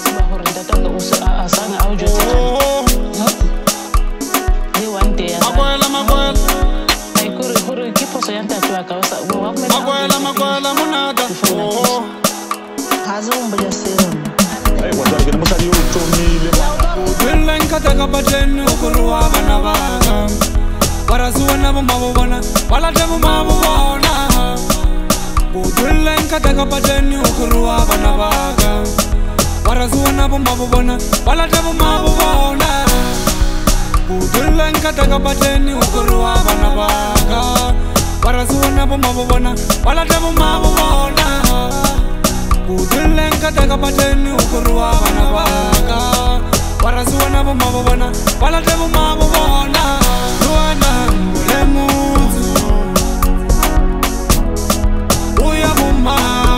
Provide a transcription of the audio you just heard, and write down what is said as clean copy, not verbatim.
ba hore ntate nga uso a sanga a o jwetsa le one day makwela ai kore ke phoso ya ntate wa ka o sa wa makwela monata hazo umboja sera ai wazali ke mosadi o tsomile udwela nkata ka pateni ukuruwa bana baka warasuwa na bomabona walate bomabona udwela nkata ka pateni ukuruwa bana baka warasuwa na bomabona walate bomabona udwela nkata ka pateni ukuruwa bana baka warasuwa na bomabona walate bomabona udwela nkata ka pateni ukuruwa bana baka warasuwa na bomabona walate bomabona luana mulemuzu uya bomabona